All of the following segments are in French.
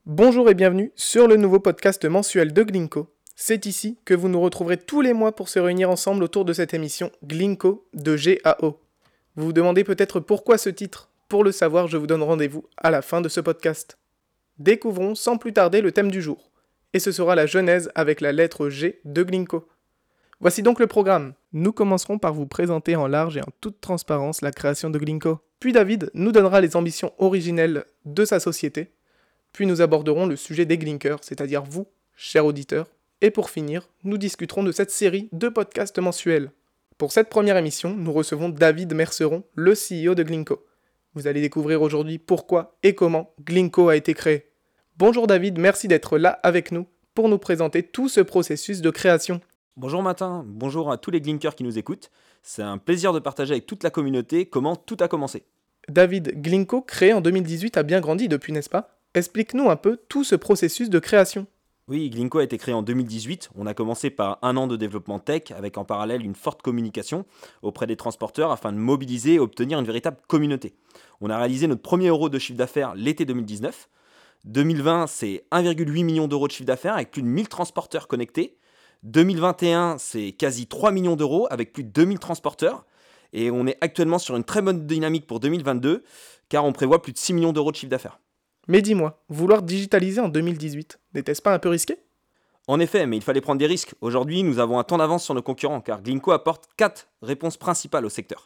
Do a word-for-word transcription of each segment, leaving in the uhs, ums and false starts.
Bonjour et bienvenue sur le nouveau podcast mensuel de Glinko. C'est ici que vous nous retrouverez tous les mois pour se réunir ensemble autour de cette émission Glinko de G A O. Vous vous demandez peut-être pourquoi ce titre. Pour le savoir, je vous donne rendez-vous à la fin de ce podcast. Découvrons sans plus tarder le thème du jour. Et ce sera la genèse avec la lettre G de Glinko. Voici donc le programme. Nous commencerons par vous présenter en large et en toute transparence la création de Glinko. Puis David nous donnera les ambitions originelles de sa société. Puis nous aborderons le sujet des Glinkers, c'est-à-dire vous, chers auditeurs. Et pour finir, nous discuterons de cette série de podcasts mensuels. Pour cette première émission, nous recevons David Merceron, le C E O de Glinko. Vous allez découvrir aujourd'hui pourquoi et comment Glinko a été créé. Bonjour David, merci d'être là avec nous pour nous présenter tout ce processus de création. Bonjour Martin, bonjour à tous les Glinkers qui nous écoutent. C'est un plaisir de partager avec toute la communauté comment tout a commencé. David, Glinko, créé en deux mille dix-huit, a bien grandi depuis, n'est-ce pas ? Explique-nous un peu tout ce processus de création. Oui, Glinko a été créé en deux mille dix-huit. On a commencé par un an de développement tech avec en parallèle une forte communication auprès des transporteurs afin de mobiliser et obtenir une véritable communauté. On a réalisé notre premier euro de chiffre d'affaires l'été deux mille dix-neuf. deux mille vingt, c'est un virgule huit million d'euros de chiffre d'affaires avec plus de mille transporteurs connectés. deux mille vingt et un, c'est quasi trois millions d'euros avec plus de deux mille transporteurs. Et on est actuellement sur une très bonne dynamique pour deux mille vingt-deux car on prévoit plus de six millions d'euros de chiffre d'affaires. Mais dis-moi, vouloir digitaliser en deux mille dix-huit, n'était-ce pas un peu risqué ? En effet, mais il fallait prendre des risques. Aujourd'hui, nous avons un temps d'avance sur nos concurrents, car Glinko apporte quatre réponses principales au secteur.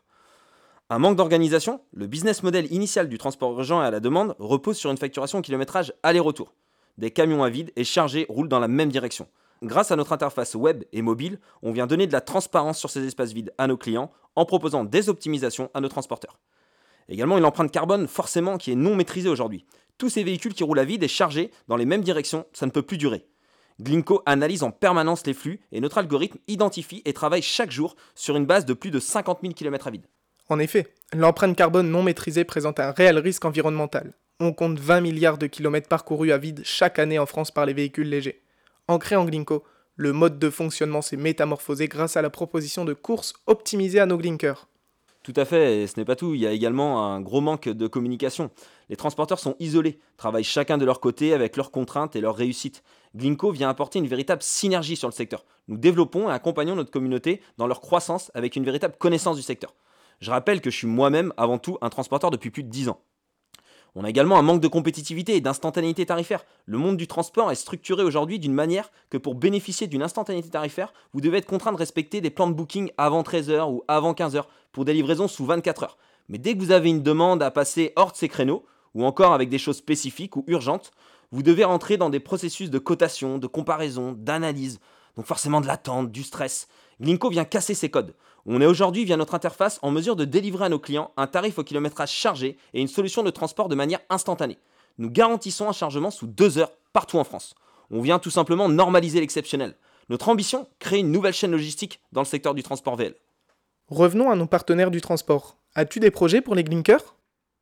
Un manque d'organisation. Le business model initial du transport urgent et à la demande repose sur une facturation au kilométrage aller-retour. Des camions à vide et chargés roulent dans la même direction. Grâce à notre interface web et mobile, on vient donner de la transparence sur ces espaces vides à nos clients en proposant des optimisations à nos transporteurs. Également une empreinte carbone forcément qui est non maîtrisée aujourd'hui. Tous ces véhicules qui roulent à vide et chargés dans les mêmes directions, ça ne peut plus durer. Glinko analyse en permanence les flux et notre algorithme identifie et travaille chaque jour sur une base de plus de cinquante mille kilomètres à vide. En effet, l'empreinte carbone non maîtrisée présente un réel risque environnemental. On compte vingt milliards de kilomètres parcourus à vide chaque année en France par les véhicules légers. En créant Glinko, le mode de fonctionnement s'est métamorphosé grâce à la proposition de courses optimisées à nos Glinkers. Tout à fait, et ce n'est pas tout, il y a également un gros manque de communication. Les transporteurs sont isolés, travaillent chacun de leur côté avec leurs contraintes et leurs réussites. Glinko vient apporter une véritable synergie sur le secteur. Nous développons et accompagnons notre communauté dans leur croissance avec une véritable connaissance du secteur. Je rappelle que je suis moi-même avant tout un transporteur depuis plus de dix ans. On a également un manque de compétitivité et d'instantanéité tarifaire. Le monde du transport est structuré aujourd'hui d'une manière que pour bénéficier d'une instantanéité tarifaire, vous devez être contraint de respecter des plans de booking avant treize heures ou avant quinze heures pour des livraisons sous vingt-quatre heures. Mais dès que vous avez une demande à passer hors de ces créneaux, ou encore avec des choses spécifiques ou urgentes, vous devez rentrer dans des processus de cotation, de comparaison, d'analyse, donc forcément de l'attente, du stress. Glinko vient casser ces codes. On est aujourd'hui, via notre interface, en mesure de délivrer à nos clients un tarif au kilométrage chargé et une solution de transport de manière instantanée. Nous garantissons un chargement sous deux heures partout en France. On vient tout simplement normaliser l'exceptionnel. Notre ambition, créer une nouvelle chaîne logistique dans le secteur du transport V L. Revenons à nos partenaires du transport. As-tu des projets pour les Glinkers ?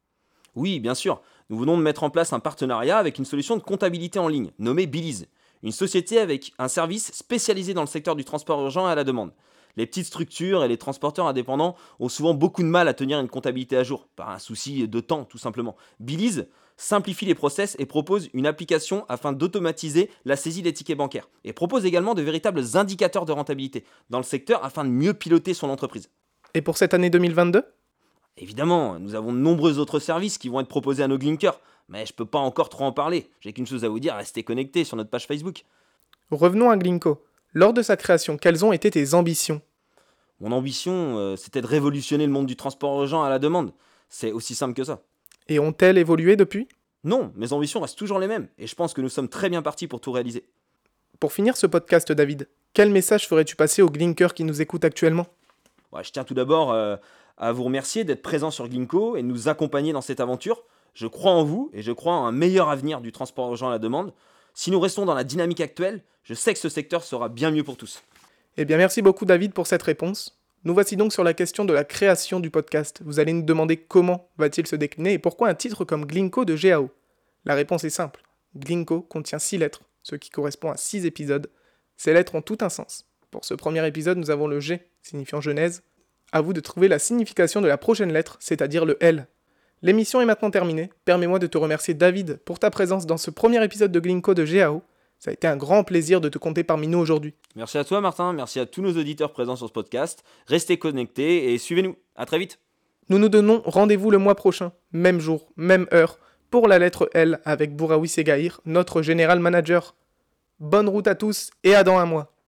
Oui, bien sûr. Nous venons de mettre en place un partenariat avec une solution de comptabilité en ligne, nommée Billiz. Une société avec un service spécialisé dans le secteur du transport urgent et à la demande. Les petites structures et les transporteurs indépendants ont souvent beaucoup de mal à tenir une comptabilité à jour, par un souci de temps tout simplement. Billiz simplifie les process et propose une application afin d'automatiser la saisie des tickets bancaires. Et propose également de véritables indicateurs de rentabilité dans le secteur afin de mieux piloter son entreprise. Et pour cette année deux mille vingt-deux ? Évidemment, nous avons de nombreux autres services qui vont être proposés à nos Glinkers, mais je peux pas encore trop en parler. J'ai qu'une chose à vous dire, restez connectés sur notre page Facebook. Revenons à Glinko. Lors de sa création, quelles ont été tes ambitions ? Mon ambition, euh, c'était de révolutionner le monde du transport urgent à la demande. C'est aussi simple que ça. Et ont-elles évolué depuis ? Non, mes ambitions restent toujours les mêmes, et je pense que nous sommes très bien partis pour tout réaliser. Pour finir ce podcast, David, quel message ferais-tu passer aux Glinkers qui nous écoutent actuellement ? Ouais, je tiens tout d'abord euh, à vous remercier d'être présent sur Glinko et de nous accompagner dans cette aventure. Je crois en vous et je crois en un meilleur avenir du transport urgent à la demande. Si nous restons dans la dynamique actuelle, je sais que ce secteur sera bien mieux pour tous. Eh bien merci beaucoup David pour cette réponse. Nous voici donc sur la question de la création du podcast. Vous allez nous demander comment va-t-il se décliner et pourquoi un titre comme Glinko de G A O. La réponse est simple. Glinko contient six lettres, ce qui correspond à six épisodes. Ces lettres ont tout un sens. Pour ce premier épisode, nous avons le G, signifiant genèse. À vous de trouver la signification de la prochaine lettre, c'est-à-dire le L. L'émission est maintenant terminée. Permets-moi de te remercier David pour ta présence dans ce premier épisode de Glinko de G A O. Ça a été un grand plaisir de te compter parmi nous aujourd'hui. Merci à toi Martin, merci à tous nos auditeurs présents sur ce podcast. Restez connectés et suivez-nous. À très vite. Nous nous donnons rendez-vous le mois prochain, même jour, même heure, pour la lettre L avec Bouraoui Segaïr, notre général manager. Bonne route à tous et à dans un mois.